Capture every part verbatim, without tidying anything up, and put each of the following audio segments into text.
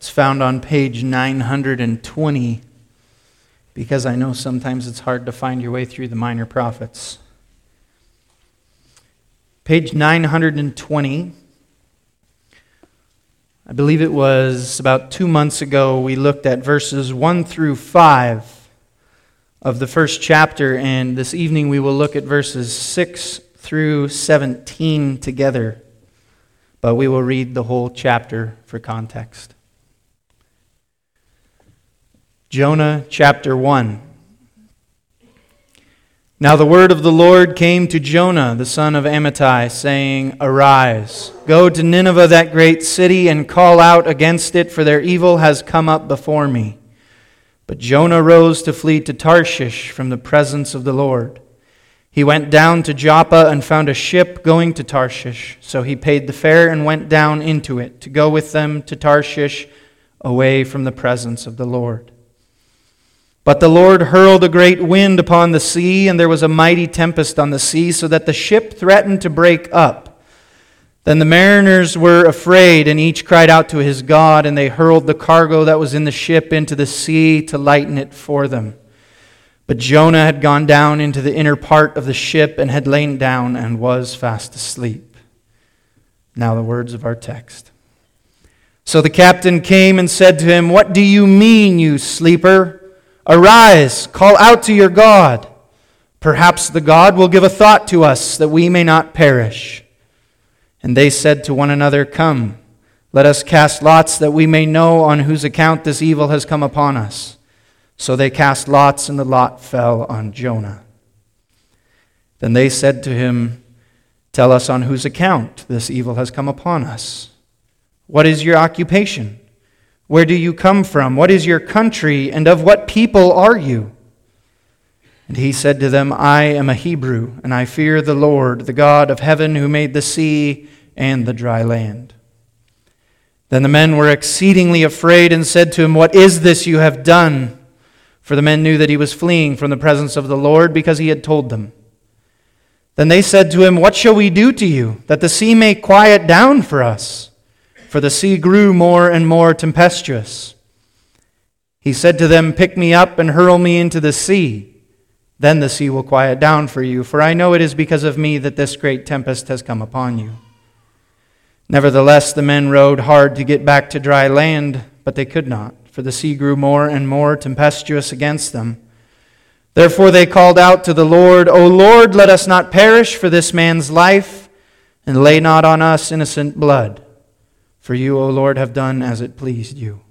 It's found on page nine hundred twenty, because I know sometimes it's hard to find your way through the Minor Prophets. Page nine hundred twenty. I believe it was about two months ago we looked at verses one through five of the first chapter, and this evening we will look at verses six through seventeen together. But we will read the whole chapter for context. Jonah chapter one. Now the word of the Lord came to Jonah, the son of Amittai, saying, Arise, go to Nineveh, that great city, and call out against it, for their evil has come up before me. But Jonah rose to flee to Tarshish from the presence of the Lord. He went down to Joppa and found a ship going to Tarshish. So he paid the fare and went down into it to go with them to Tarshish, away from the presence of the Lord. But the Lord hurled a great wind upon the sea, and there was a mighty tempest on the sea, so that the ship threatened to break up. Then the mariners were afraid, and each cried out to his God, and they hurled the cargo that was in the ship into the sea to lighten it for them. But Jonah had gone down into the inner part of the ship and had lain down and was fast asleep. Now the words of our text. So the captain came and said to him, What do you mean, you sleeper? Arise, call out to your God. Perhaps the God will give a thought to us that we may not perish. And they said to one another, Come, let us cast lots that we may know on whose account this evil has come upon us. So they cast lots, and the lot fell on Jonah. Then they said to him, Tell us on whose account this evil has come upon us. What is your occupation? Where do you come from? What is your country? And of what people are you? And he said to them, I am a Hebrew, and I fear the Lord, the God of heaven, who made the sea and the dry land. Then the men were exceedingly afraid and said to him, What is this you have done? For the men knew that he was fleeing from the presence of the Lord, because he had told them. Then they said to him, What shall we do to you, that the sea may quiet down for us? For the sea grew more and more tempestuous. He said to them, Pick me up and hurl me into the sea. Then the sea will quiet down for you, for I know it is because of me that this great tempest has come upon you. Nevertheless, the men rowed hard to get back to dry land, but they could not, for the sea grew more and more tempestuous against them. Therefore they called out to the Lord, O Lord, let us not perish for this man's life, and lay not on us innocent blood. For you, O Lord, have done as it pleased you.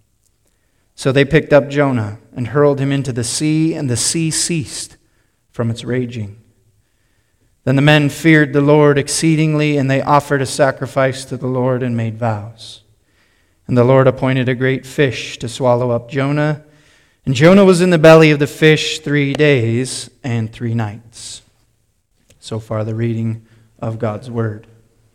So they picked up Jonah and hurled him into the sea, and the sea ceased from its raging. Then the men feared the Lord exceedingly, and they offered a sacrifice to the Lord and made vows. And the Lord appointed a great fish to swallow up Jonah, and Jonah was in the belly of the fish three days and three nights. So far the reading of God's word.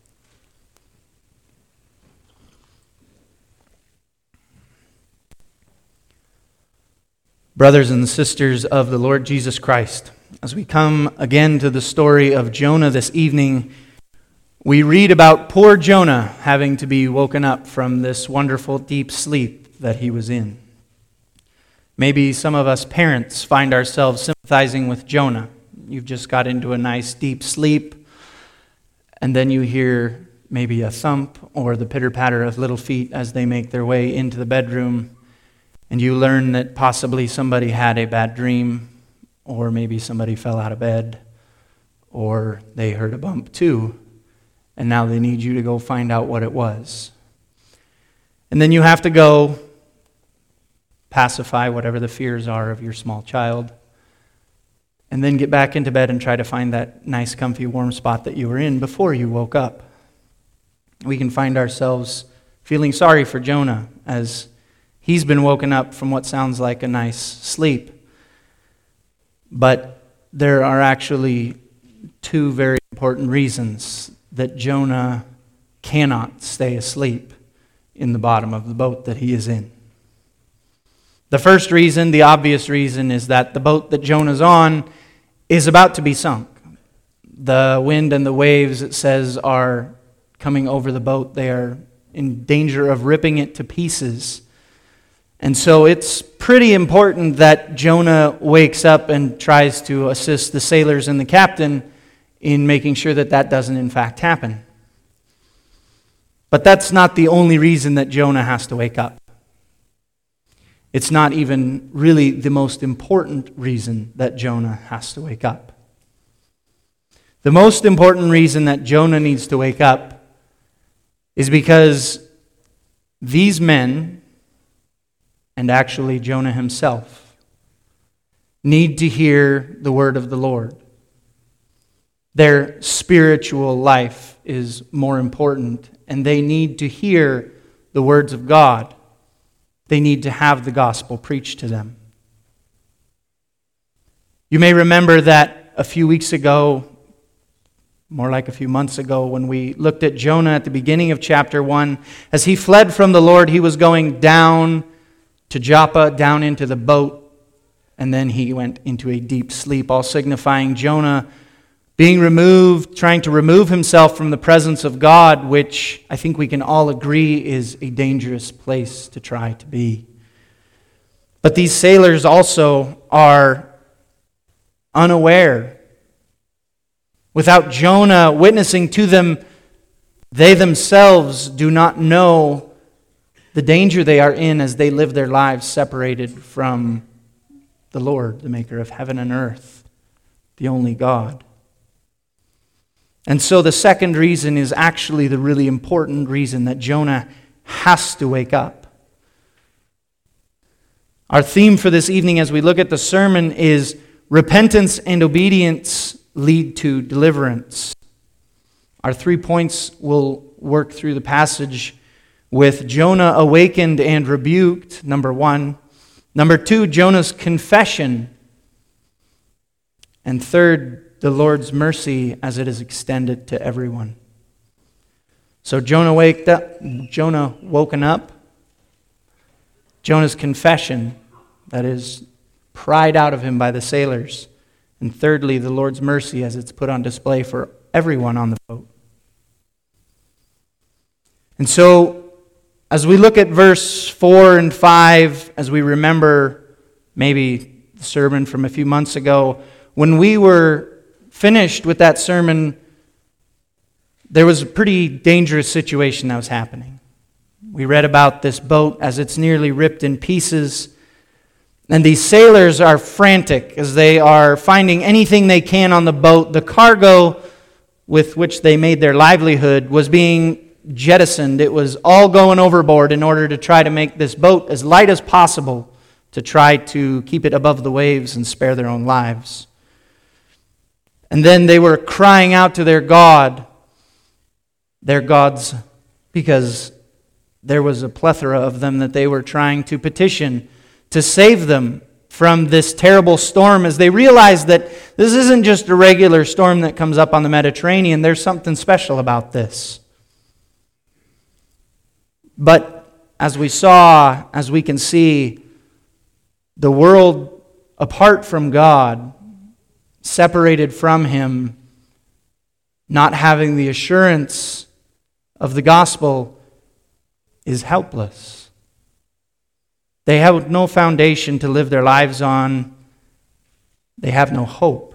Brothers and sisters of the Lord Jesus Christ, as we come again to the story of Jonah this evening, we read about poor Jonah having to be woken up from this wonderful deep sleep that he was in. Maybe some of us parents find ourselves sympathizing with Jonah. You've just got into a nice deep sleep, and then you hear maybe a thump or the pitter-patter of little feet as they make their way into the bedroom. And you learn that possibly somebody had a bad dream, or maybe somebody fell out of bed, or they heard a bump too, and now they need you to go find out what it was. And then you have to go pacify whatever the fears are of your small child, and then get back into bed and try to find that nice, comfy, warm spot that you were in before you woke up. We can find ourselves feeling sorry for Jonah as he's been woken up from what sounds like a nice sleep. But there are actually two very important reasons that Jonah cannot stay asleep in the bottom of the boat that he is in. The first reason, the obvious reason, is that the boat that Jonah's on is about to be sunk. The wind and the waves, it says, are coming over the boat. They are in danger of ripping it to pieces. And so it's pretty important that Jonah wakes up and tries to assist the sailors and the captain in making sure that that doesn't in fact happen. But that's not the only reason that Jonah has to wake up. It's not even really the most important reason that Jonah has to wake up. The most important reason that Jonah needs to wake up is because these men, and actually Jonah himself, need to hear the word of the Lord. Their spiritual life is more important, and they need to hear the words of God. They need to have the gospel preached to them. You may remember that a few weeks ago, more like a few months ago, when we looked at Jonah at the beginning of chapter one, as he fled from the Lord, he was going down to Joppa, down into the boat, and then he went into a deep sleep, all signifying Jonah being removed, trying to remove himself from the presence of God, which I think we can all agree is a dangerous place to try to be. But these sailors also are unaware. Without Jonah witnessing to them, they themselves do not know the danger they are in as they live their lives separated from the Lord, the maker of heaven and earth, the only God. And so the second reason is actually the really important reason that Jonah has to wake up. Our theme for this evening as we look at the sermon is repentance and obedience lead to deliverance. Our three points will work through the passage with Jonah awakened and rebuked, number one. Number two, Jonah's confession. And third, the Lord's mercy as it is extended to everyone. So Jonah waked up, Jonah woken up. Jonah's confession, that is pried out of him by the sailors. And thirdly, the Lord's mercy as it's put on display for everyone on the boat. And so, as we look at verse four and five, as we remember maybe the sermon from a few months ago, when we were finished with that sermon, there was a pretty dangerous situation that was happening. We read about this boat as it's nearly ripped in pieces, and these sailors are frantic as they are finding anything they can on the boat. The cargo with which they made their livelihood was being jettisoned. It was all going overboard in order to try to make this boat as light as possible to try to keep it above the waves and spare their own lives. And then they were crying out to their God, their gods, because there was a plethora of them that they were trying to petition to save them from this terrible storm, as they realized that this isn't just a regular storm that comes up on the Mediterranean. There's something special about this. But as we saw, as we can see, the world apart from God, separated from Him, not having the assurance of the gospel, is helpless. They have no foundation to live their lives on. They have no hope.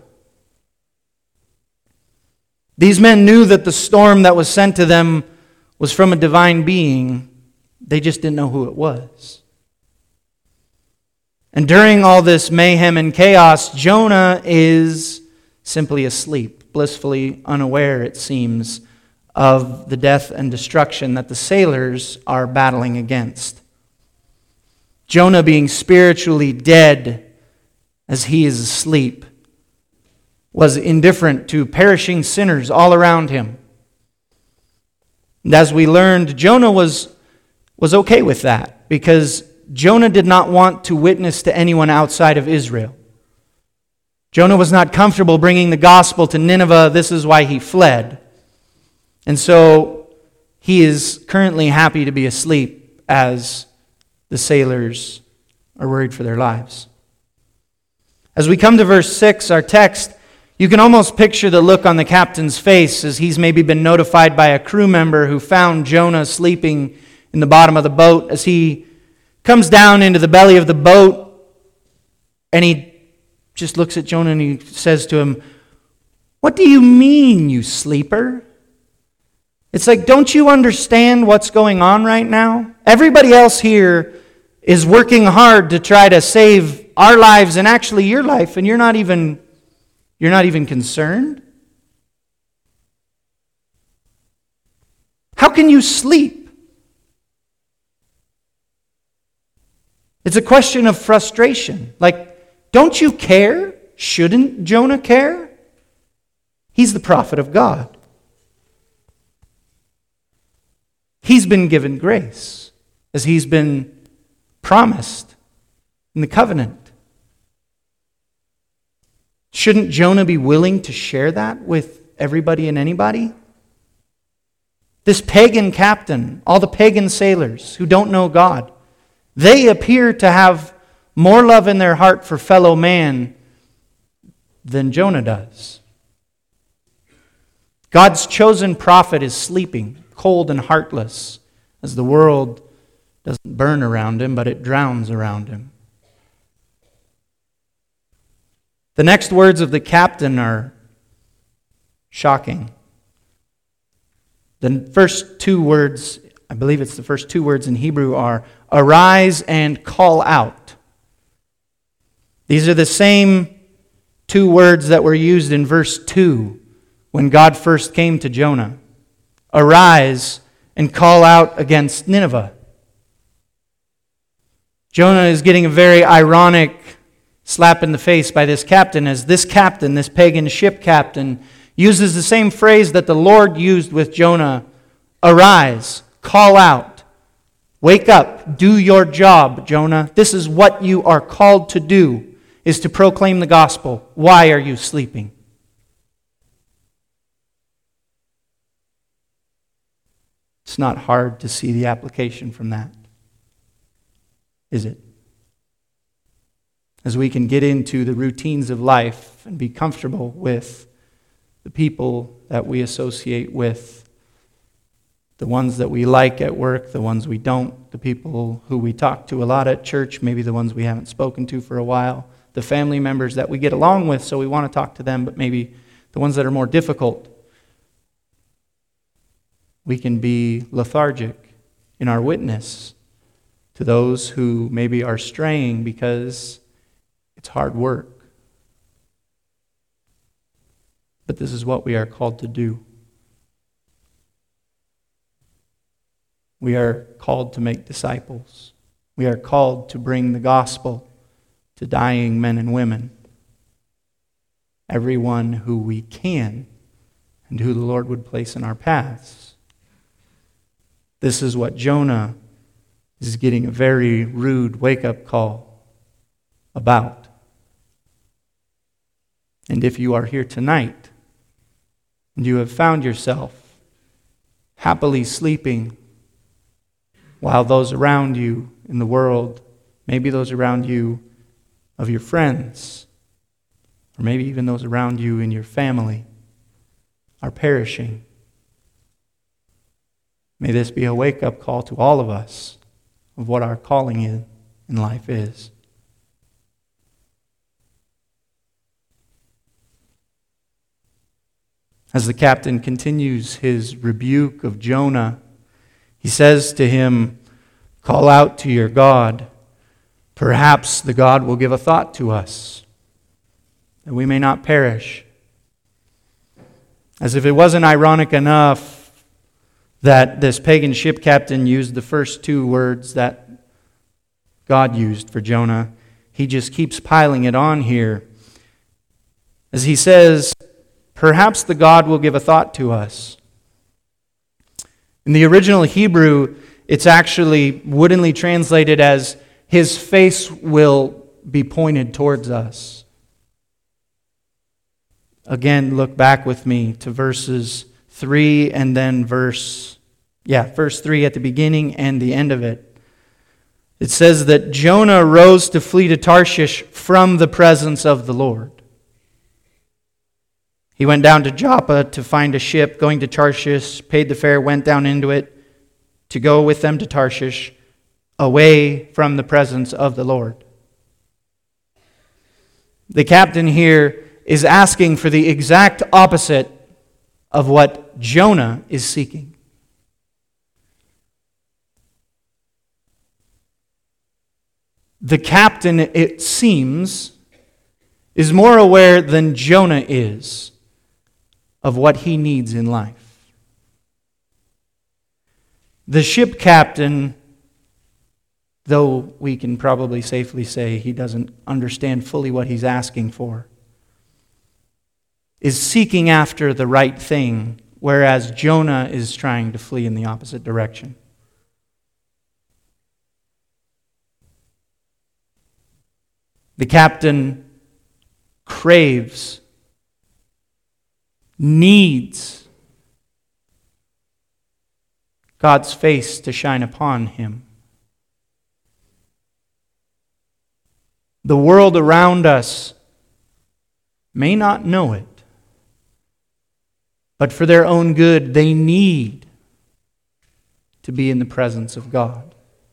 These men knew that the storm that was sent to them was from a divine being. They just didn't know who it was. And during all this mayhem and chaos, Jonah is simply asleep, blissfully unaware, it seems, of the death and destruction that the sailors are battling against. Jonah, being spiritually dead as he is asleep, was indifferent to perishing sinners all around him. And as we learned, Jonah was, was okay with that, because Jonah did not want to witness to anyone outside of Israel. Jonah was not comfortable bringing the gospel to Nineveh. This is why he fled. And so he is currently happy to be asleep as the sailors are worried for their lives. As we come to verse six, our text, You can almost picture the look on the captain's face as he's maybe been notified by a crew member who found Jonah sleeping in the bottom of the boat. As he comes down into the belly of the boat, and he just looks at Jonah and he says to him, "What do you mean, you sleeper?" It's like, don't you understand what's going on right now? Everybody else here is working hard to try to save our lives and actually your life, and you're not even you're not even concerned? How can you sleep? It's a question of frustration. Like, don't you care? Shouldn't Jonah care? He's the prophet of God. He's been given grace as he's been promised in the covenant. Shouldn't Jonah be willing to share that with everybody and anybody? This pagan captain, all the pagan sailors who don't know God, they appear to have more love in their heart for fellow man than Jonah does. God's chosen prophet is sleeping, cold and heartless, as the world doesn't burn around him, but it drowns around him. The next words of the captain are shocking. The first two words, I believe it's the first two words in Hebrew, are arise and call out. These are the same two words that were used in verse two when God first came to Jonah. Arise and call out against Nineveh. Jonah is getting a very ironic slap in the face by this captain, as this captain, this pagan ship captain, uses the same phrase that the Lord used with Jonah. Arise, call out, wake up, do your job, Jonah. This is what you are called to do, is to proclaim the gospel. Why are you sleeping? It's not hard to see the application from that, is it? As we can get into the routines of life and be comfortable with the people that we associate with, the ones that we like at work, the ones we don't, the people who we talk to a lot at church, maybe the ones we haven't spoken to for a while, the family members that we get along with, so we want to talk to them, but maybe the ones that are more difficult. We can be lethargic in our witness to those who maybe are straying because it's hard work. But this is what we are called to do. We are called to make disciples. We are called to bring the gospel to dying men and women. Everyone who we can and who the Lord would place in our paths. This is what Jonah is getting a very rude wake-up call about. And if you are here tonight and you have found yourself happily sleeping while those around you in the world, maybe those around you of your friends, or maybe even those around you in your family, are perishing, may this be a wake-up call to all of us of what our calling in, in life is. As the captain continues his rebuke of Jonah, he says to him, "Call out to your God. Perhaps the God will give a thought to us, that we may not perish." As if it wasn't ironic enough that this pagan ship captain used the first two words that God used for Jonah, he just keeps piling it on here. As he says, perhaps the God will give a thought to us. In the original Hebrew, it's actually woodenly translated as, his face will be pointed towards us. Again, look back with me to verses three and then verse, yeah, verse three at the beginning and the end of it. It says that Jonah rose to flee to Tarshish from the presence of the Lord. He went down to Joppa to find a ship going to Tarshish, paid the fare, went down into it to go with them to Tarshish, away from the presence of the Lord. The captain here is asking for the exact opposite of what Jonah is seeking. The captain, it seems, is more aware than Jonah is of what he needs in life. The ship captain, though we can probably safely say he doesn't understand fully what he's asking for, is seeking after the right thing, whereas Jonah is trying to flee in the opposite direction. The captain craves, needs God's face to shine upon him. The world around us may not know it, but for their own good, they need to be in the presence of God,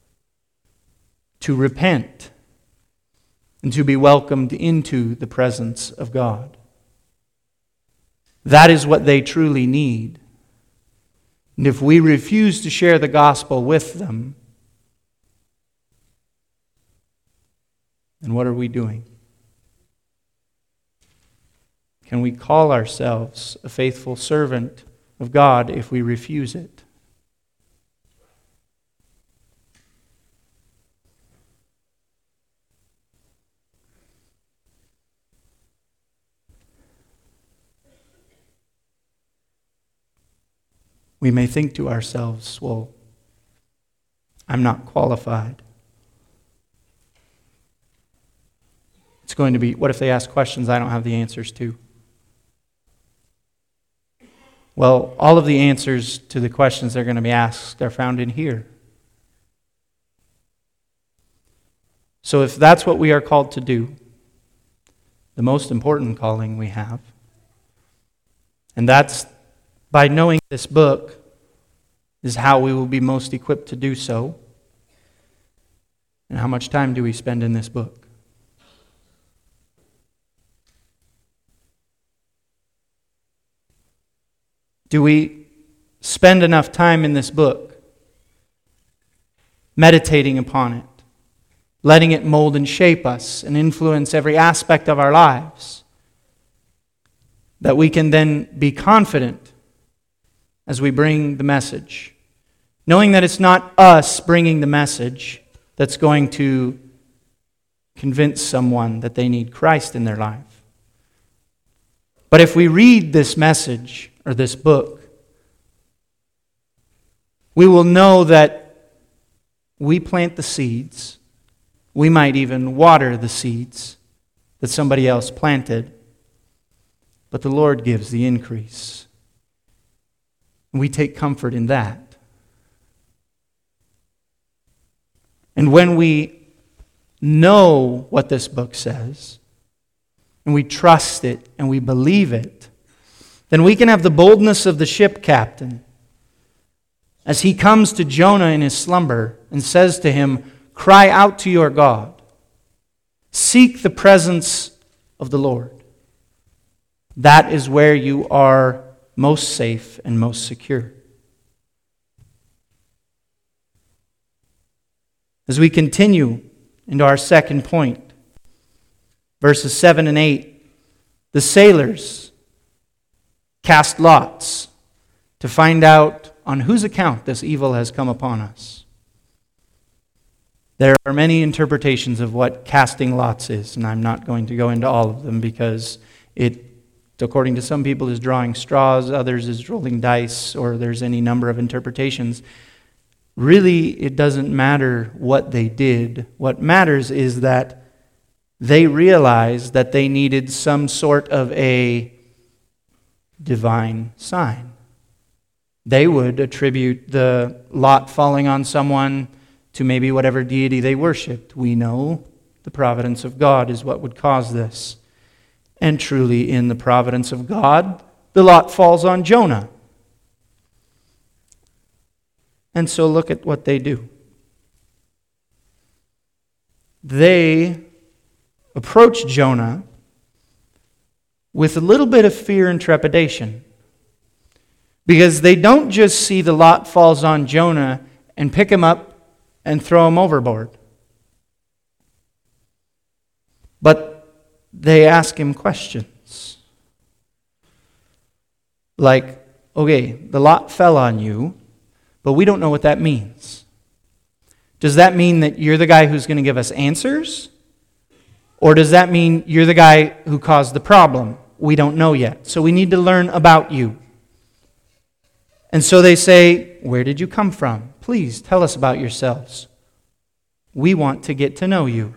to repent, and to be welcomed into the presence of God. That is what they truly need. And if we refuse to share the gospel with them, then what are we doing? Can we call ourselves a faithful servant of God if we refuse it? We may think to ourselves, well, I'm not qualified. It's going to be, what if they ask questions I don't have the answers to? Well, all of the answers to the questions they're going to be asked are found in here. So if that's what we are called to do, the most important calling we have, and that's by knowing this book, is how we will be most equipped to do so. And how much time do we spend in this book? Do we spend enough time in this book meditating upon it, letting it mold and shape us and influence every aspect of our lives, that we can then be confident as we bring the message, knowing that it's not us bringing the message that's going to convince someone that they need Christ in their life. But if we read this message or this book, we will know that we plant the seeds. We might even water the seeds that somebody else planted, but the Lord gives the increase. And we take comfort in that. And when we know what this book says, and we trust it, and we believe it, then we can have the boldness of the ship captain as he comes to Jonah in his slumber and says to him, "Cry out to your God. Seek the presence of the Lord." That is where you are most safe and most secure. As we continue into our second point, verses seven and eight, the sailors cast lots to find out on whose account this evil has come upon us. There are many interpretations of what casting lots is, and I'm not going to go into all of them because it, according to some people, is drawing straws, others is rolling dice, or there's any number of interpretations. Really, it doesn't matter what they did. What matters is that they realized that they needed some sort of a divine sign. They would attribute the lot falling on someone to maybe whatever deity they worshipped. We know the providence of God is what would cause this. And truly, in the providence of God, the lot falls on Jonah. And so look at what they do. They approach Jonah with a little bit of fear and trepidation, because they don't just see the lot falls on Jonah and pick him up and throw him overboard, but they ask him questions. Like, okay, the lot fell on you, but we don't know what that means. Does that mean that you're the guy who's going to give us answers? Or does that mean you're the guy who caused the problem? We don't know yet. So we need to learn about you. And so they say, where did you come from? Please tell us about yourselves. We want to get to know you.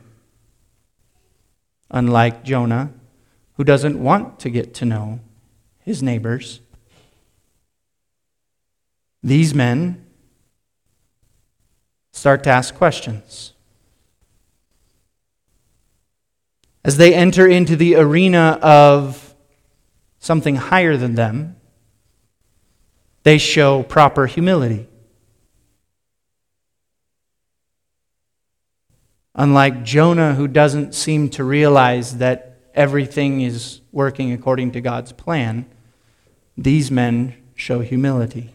Unlike Jonah, who doesn't want to get to know his neighbors. These men start to ask questions. As they enter into the arena of something higher than them, they show proper humility. Unlike Jonah, who doesn't seem to realize that everything is working according to God's plan, these men show humility.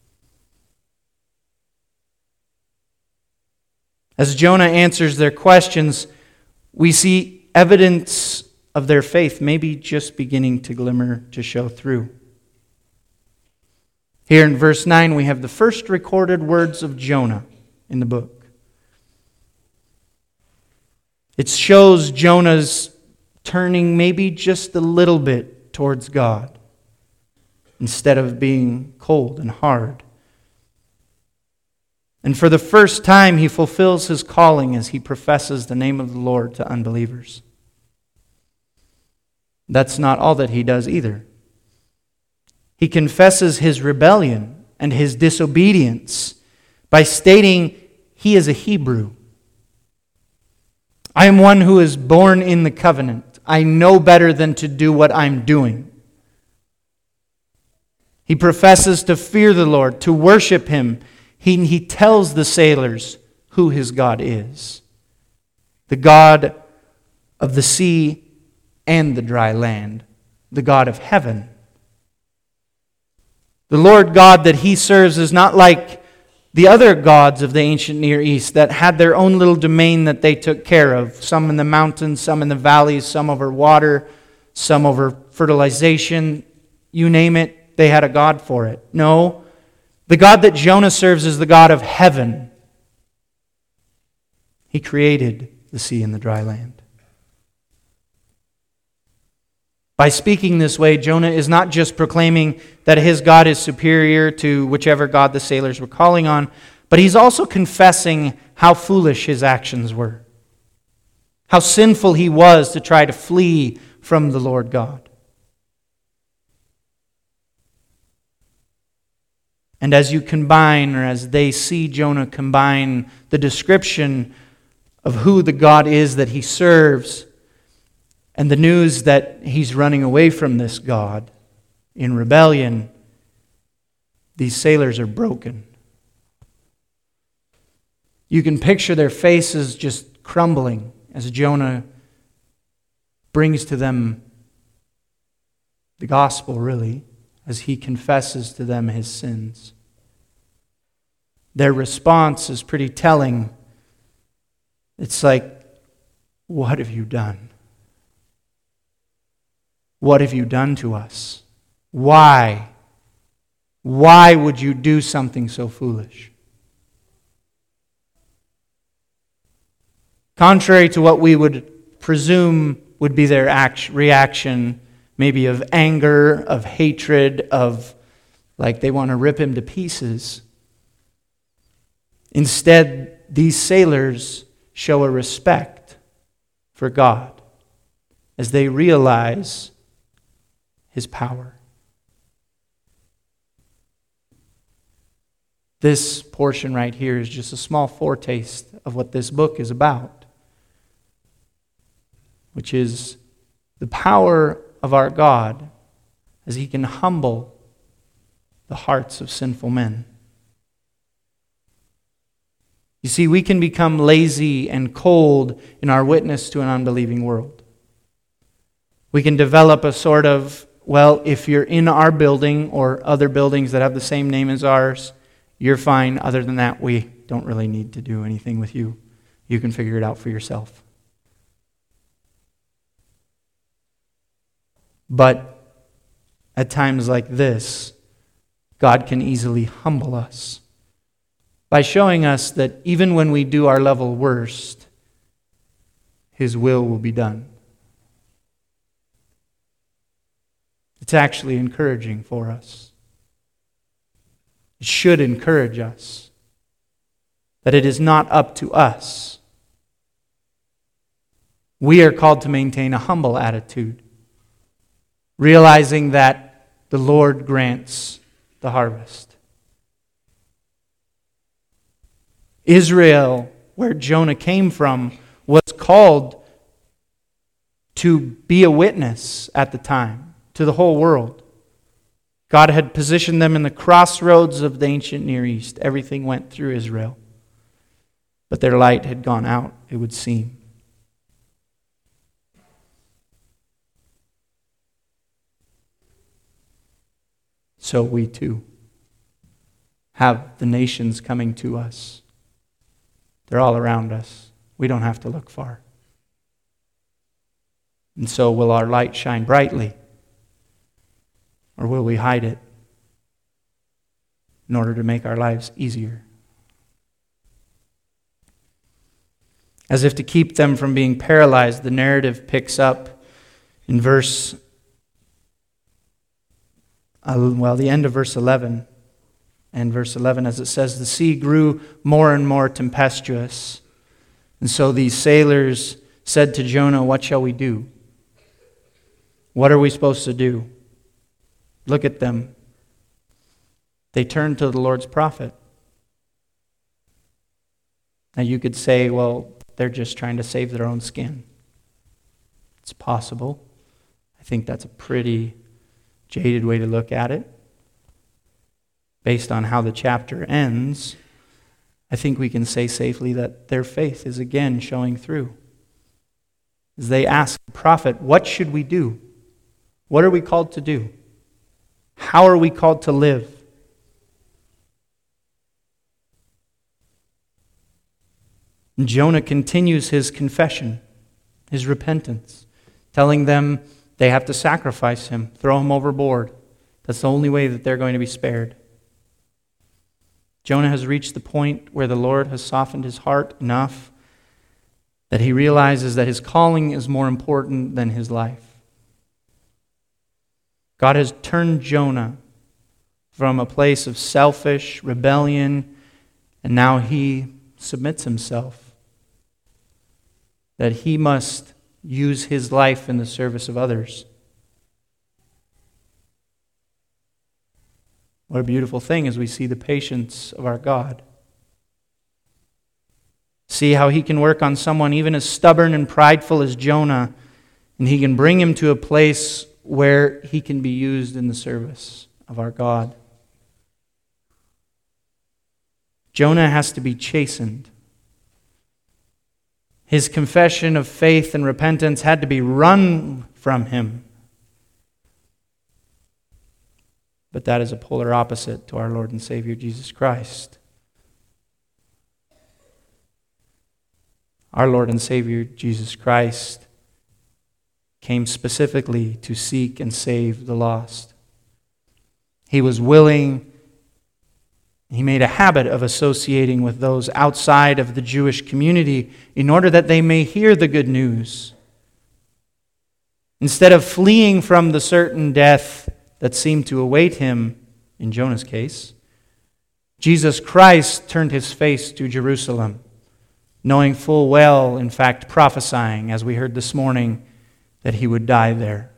As Jonah answers their questions, we see evidence of their faith maybe just beginning to glimmer, to show through. Here in verse nine, we have the first recorded words of Jonah in the book. It shows Jonah's turning maybe just a little bit towards God instead of being cold and hard. And for the first time, he fulfills his calling as he professes the name of the Lord to unbelievers. That's not all that he does either. He confesses his rebellion and his disobedience by stating he is a Hebrew. I am one who is born in the covenant. I know better than to do what I'm doing. He professes to fear the Lord, to worship Him. He, he tells the sailors who his God is. The God of the sea and the dry land. The God of heaven. The Lord God that he serves is not like the other gods of the ancient Near East that had their own little domain that they took care of. Some in the mountains, some in the valleys, some over water, some over fertilization. You name it, they had a God for it. No, the God that Jonah serves is the God of heaven. He created the sea and the dry land. By speaking this way, Jonah is not just proclaiming that his God is superior to whichever God the sailors were calling on, but he's also confessing how foolish his actions were. How sinful he was to try to flee from the Lord God. And as you combine, or as they see Jonah combine the description of who the God is that he serves and the news that he's running away from this God in rebellion, these sailors are broken. You can picture their faces just crumbling as Jonah brings to them the gospel, really, as he confesses to them his sins. Their response is pretty telling. It's like, what have you done? What have you done to us? Why? Why would you do something so foolish? Contrary to what we would presume would be their act, reaction, maybe of anger, of hatred, of like they want to rip him to pieces. Instead, these sailors show a respect for God as they realize His power. This portion right here is just a small foretaste of what this book is about, which is the power of our God as He can humble the hearts of sinful men. You see, we can become lazy and cold in our witness to an unbelieving world. We can develop a sort of, well, if you're in our building or other buildings that have the same name as ours, you're fine. Other than that, we don't really need to do anything with you. You can figure it out for yourself. But at times like this, God can easily humble us by showing us that even when we do our level worst, His will will be done. It's actually encouraging for us. It should encourage us that it is not up to us. We are called to maintain a humble attitude, realizing that the Lord grants the harvest. Israel, where Jonah came from, was called to be a witness at the time to the whole world. God had positioned them in the crossroads of the ancient Near East. Everything went through Israel. But their light had gone out, it would seem. So we too have the nations coming to us. They're all around us. We don't have to look far. And so will our light shine brightly? Or will we hide it in order to make our lives easier? As if to keep them from being paralyzed, the narrative picks up in verse, uh, well, the end of verse eleven. And verse eleven, as it says, the sea grew more and more tempestuous. And so these sailors said to Jonah, what shall we do? What are we supposed to do? Look at them. They turned to the Lord's prophet. Now you could say, well, they're just trying to save their own skin. It's possible. I think that's a pretty jaded way to look at it. Based on how the chapter ends, I think we can say safely that their faith is again showing through. As they ask the prophet, what should we do? What are we called to do? How are we called to live? And Jonah continues his confession, his repentance, telling them they have to sacrifice him, throw him overboard. That's the only way that they're going to be spared. Jonah has reached the point where the Lord has softened his heart enough that he realizes that his calling is more important than his life. God has turned Jonah from a place of selfish rebellion, and now he submits himself that he must use his life in the service of others. What a beautiful thing as we see the patience of our God. See how he can work on someone even as stubborn and prideful as Jonah, and he can bring him to a place where he can be used in the service of our God. Jonah has to be chastened. His confession of faith and repentance had to be run from him. But that is a polar opposite to our Lord and Savior Jesus Christ. Our Lord and Savior Jesus Christ came specifically to seek and save the lost. He was willing, he made a habit of associating with those outside of the Jewish community in order that they may hear the good news. Instead of fleeing from the certain death that seemed to await him, in Jonah's case, Jesus Christ turned his face to Jerusalem, knowing full well, in fact, prophesying, as we heard this morning, that he would die there.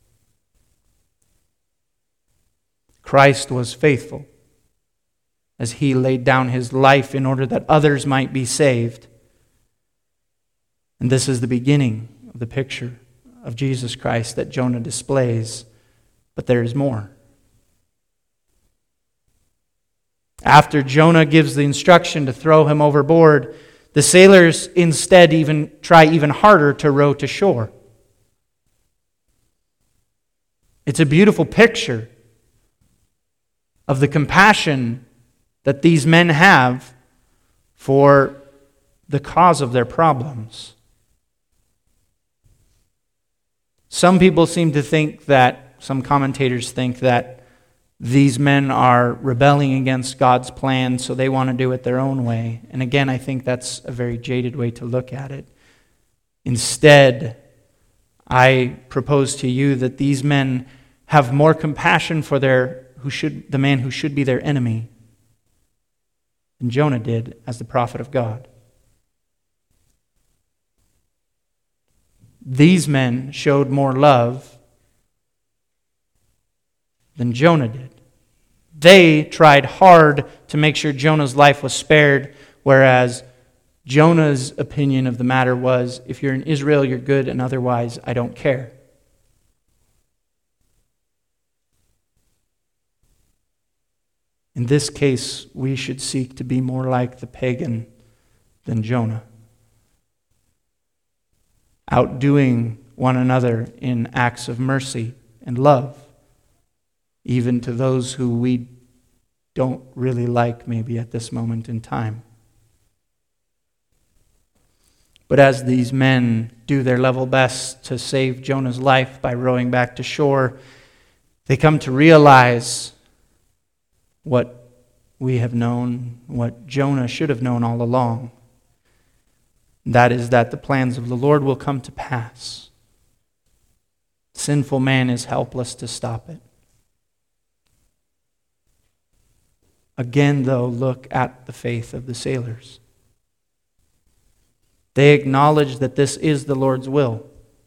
Christ was faithful as he laid down his life in order that others might be saved. And this is the beginning of the picture of Jesus Christ that Jonah displays, but there is more. After Jonah gives the instruction to throw him overboard, the sailors instead even try even harder to row to shore. It's a beautiful picture of the compassion that these men have for the cause of their problems. Some people seem to think that, some commentators think that these men are rebelling against God's plan, so they want to do it their own way. And again, I think that's a very jaded way to look at it. Instead, I propose to you that these men have more compassion for their who should the man who should be their enemy than Jonah did as the prophet of God. These men showed more love than Jonah did. They tried hard to make sure Jonah's life was spared, whereas Jonah's opinion of the matter was, if you're in Israel, you're good, and otherwise, I don't care. In this case, we should seek to be more like the pagan than Jonah, outdoing one another in acts of mercy and love, even to those who we don't really like maybe at this moment in time. But as these men do their level best to save Jonah's life by rowing back to shore, they come to realize what we have known, what Jonah should have known all along. That is that the plans of the Lord will come to pass. Sinful man is helpless to stop it. Again, though, look at the faith of the sailors. They acknowledge that this is the Lord's will.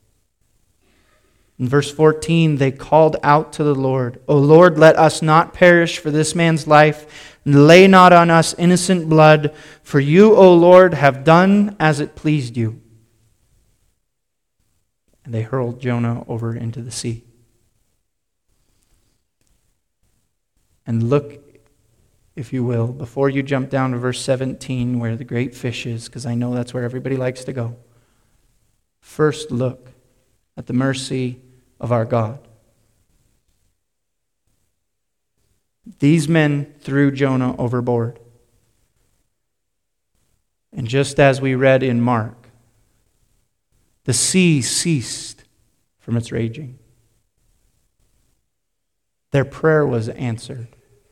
In verse fourteen, they called out to the Lord, O Lord, let us not perish for this man's life, and lay not on us innocent blood, for you, O Lord, have done as it pleased you. And they hurled Jonah over into the sea. And look, if you will, before you jump down to verse seventeen, where the great fish is, because I know that's where everybody likes to go. First look at the mercy of our God. These men threw Jonah overboard. And just as we read in Mark, the sea ceased from its raging. Their prayer was answered.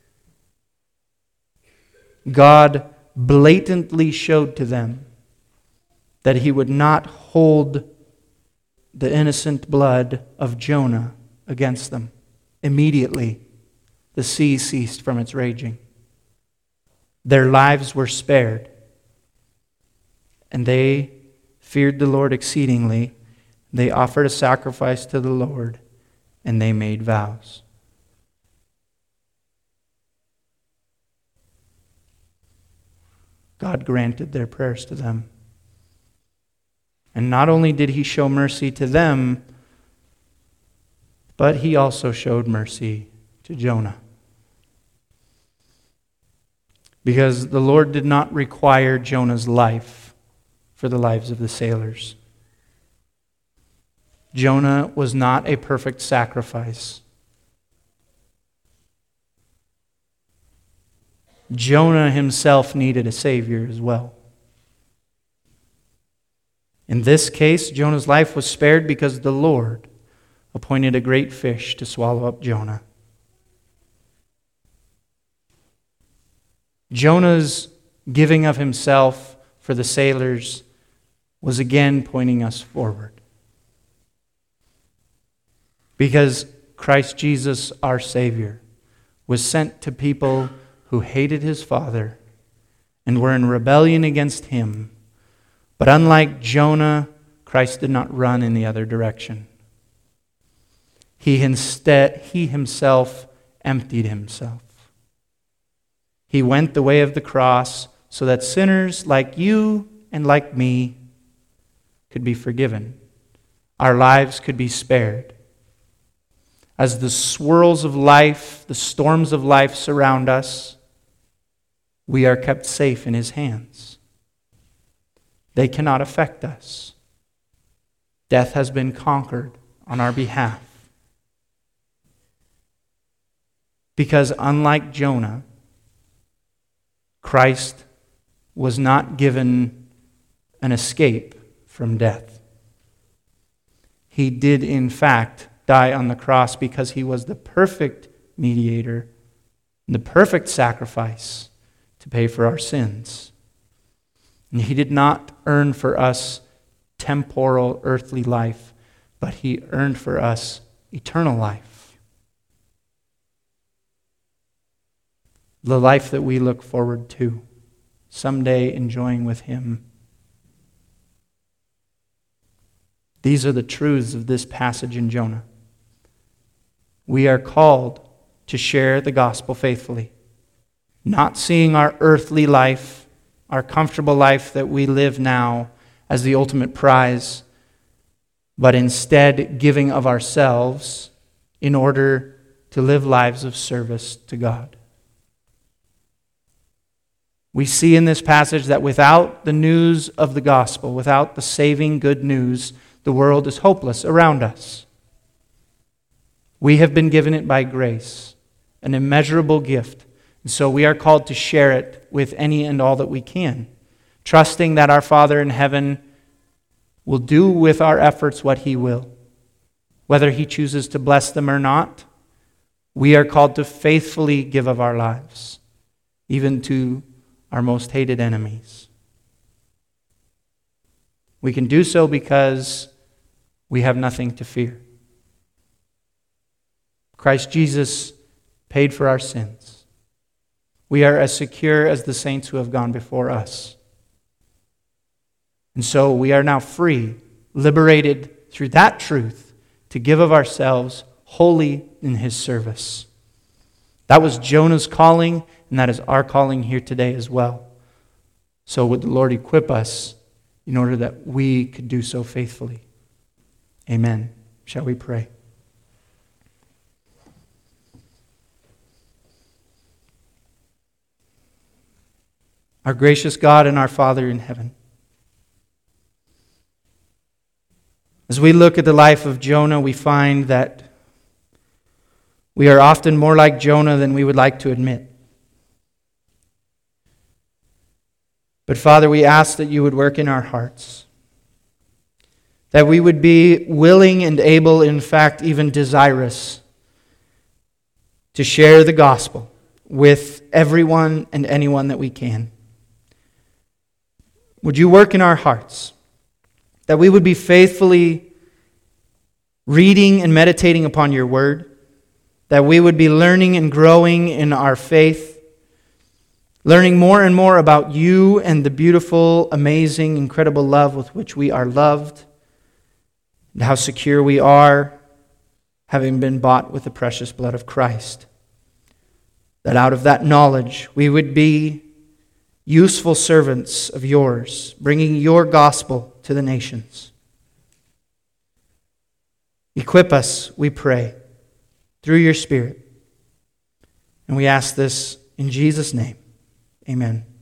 God blatantly showed to them that He would not hold the innocent blood of Jonah against them. Immediately, the sea ceased from its raging. Their lives were spared. And they feared the Lord exceedingly. They offered a sacrifice to the Lord, and they made vows. God granted their prayers to them. And not only did He show mercy to them, but He also showed mercy to Jonah. Because the Lord did not require Jonah's life for the lives of the sailors. Jonah was not a perfect sacrifice. Jonah himself needed a Savior as well. In this case, Jonah's life was spared because the Lord appointed a great fish to swallow up Jonah. Jonah's giving of himself for the sailors was again pointing us forward. Because Christ Jesus, our Savior, was sent to people who hated His Father and were in rebellion against Him. But unlike Jonah, Christ did not run in the other direction. He instead, He Himself emptied Himself. He went the way of the cross so that sinners like you and like me could be forgiven our lives could be spared. As the swirls of life, the storms of life surround us, we are kept safe in His hands. They cannot affect us. Death has been conquered on our behalf. Because unlike Jonah, Christ was not given an escape from death. He did, in fact, die on the cross because He was the perfect mediator, the perfect sacrifice to pay for our sins. And He did not earn for us temporal, earthly life, but He earned for us eternal life. The life that we look forward to, someday enjoying with Him. These are the truths of this passage in Jonah. We are called to share the gospel faithfully, not seeing our earthly life, our comfortable life that we live now, as the ultimate prize, but instead giving of ourselves in order to live lives of service to God. We see in this passage that without the news of the gospel, without the saving good news, the world is hopeless around us. We have been given it by grace, an immeasurable gift, and so we are called to share it with any and all that we can, trusting that our Father in heaven will do with our efforts what He will. Whether He chooses to bless them or not, we are called to faithfully give of our lives, even to our most hated enemies. We can do so because we have nothing to fear. Christ Jesus paid for our sins. We are as secure as the saints who have gone before us. And so we are now free, liberated through that truth to give of ourselves wholly in His service. That was Jonah's calling, and that is our calling here today as well. So would the Lord equip us in order that we could do so faithfully. Amen. Shall we pray? Our gracious God and our Father in heaven, as we look at the life of Jonah, we find that we are often more like Jonah than we would like to admit. But Father, we ask that You would work in our hearts, that we would be willing and able, in fact, even desirous, to share the gospel with everyone and anyone that we can. Would You work in our hearts, that we would be faithfully reading and meditating upon Your word, that we would be learning and growing in our faith, learning more and more about You and the beautiful, amazing, incredible love with which we are loved, and how secure we are, having been bought with the precious blood of Christ. That out of that knowledge we would be useful servants of Yours, bringing Your gospel to the nations. Equip us, we pray, through Your Spirit. And we ask this in Jesus' name. Amen.